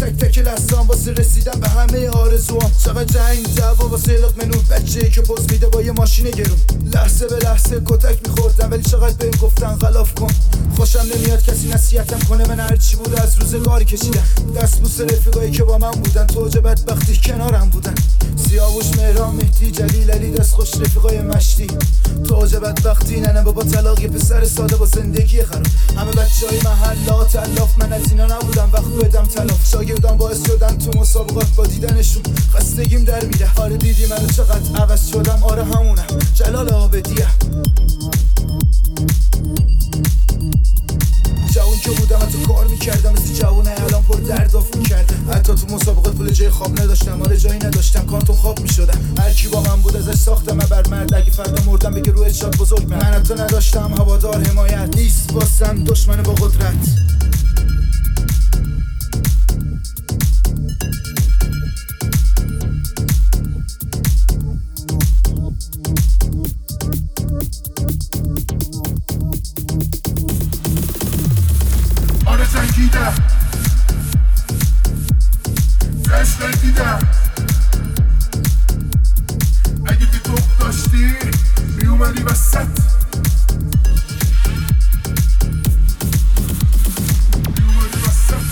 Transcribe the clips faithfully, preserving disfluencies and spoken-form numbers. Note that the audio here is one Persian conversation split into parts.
تک تک لحظه‌ام واسه رسیدن به همه آرزوام. چقدر جنگ دعوا واسه لقمه بچه‌ای که پوز میده با یه ماشین گرون. لحظه به لحظه کتک میخوردم ولی چقدر بهم گفتن غلاف کن. خوشم نمیاد کسی نصیحتم کنه، من هرچی بود از روزگاری کشیدم. دست بوس رفیقایی که با من بودن، توج بدبختی کنارم بودن. سیاوش، مهران، مهدی، جلیل، علی، دست خوش رفیقای مشتی. توج بدبختی ننه بابا طلاق، یه پسر ساده با زندگی خراب. همه بچهای محلات الاف، من از اینا نبودم وقت بدم تلاف. شاگردان باعث شدن تو مسابقات با دیدنشون خستگیم در میره. آره دیدی منو چقدر عوض شدم، آره همونم جلال آبدیه. جوون که بودم حتی کار میکردم مثل جوونه الان پر درداف میکرده. حتی تو مسابقات پول جای خواب نداشتم، آره جایی نداشتم، کارتون خواب میشدم. هرکی با من بود ازش ساختم بر مرد، اگه فردا مردم بگه روی شاد بزرگ من. من حتی نداشتم هوادار، حمایت نیست واسم دشمن با قدرت. جنگیدم، دست ندیدم. اگه که تو داشتی میومدی وسط، میومدی وسط.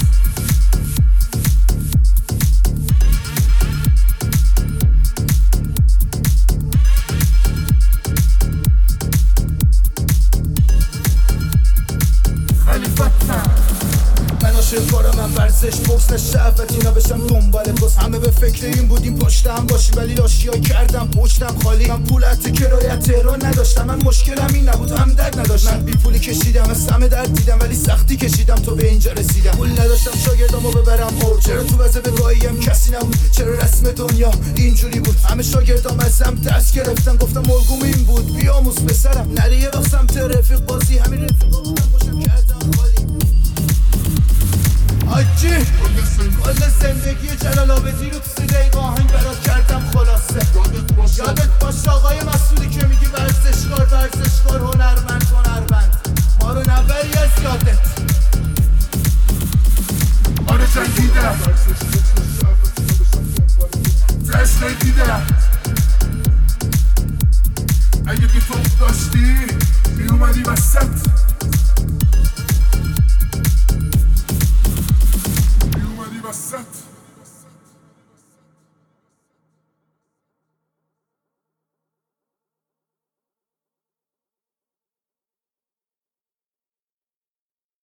خلیفتم من عاشق کارم، من ورزش بوکس نه شهوت، اینا بشم دنبال بس. همه به فکر این بودیم پشتم باشیم ولی لاشیا کردم پشتم خالی. من پولت کرایت تهران نداشتم، من مشکلم این نبود همدرد نداشتم. من بی پولی کشیدم از همه درد دیدم ولی سختی کشیدم تو به اینجا رسیدم. پول نداشتم شاگردامو ببرم اور، چرا تو وضع بگاهیم کسی نبود، چرا رسم دنیا اینجوری بود. همه شاگردام ازم دست گرفتن، گفتم مرگوم این بود بیاموز پسرم نری یه وقت سمت رفیق بازی. همین رفیقا بودم خوشم کردم خالی. آجی کل زندگی جلال آبدی رو تو سه دقیقه آهنگ برات کردم خلاصه. یادت باشه آقای مسئولی که میگی ورزشکار ورزشکار، هنرمند هنرمند، ما رو نبری از یادت. آره جنگیدم، دست ندیدم. اگه که تو داشتی میومدی وسط.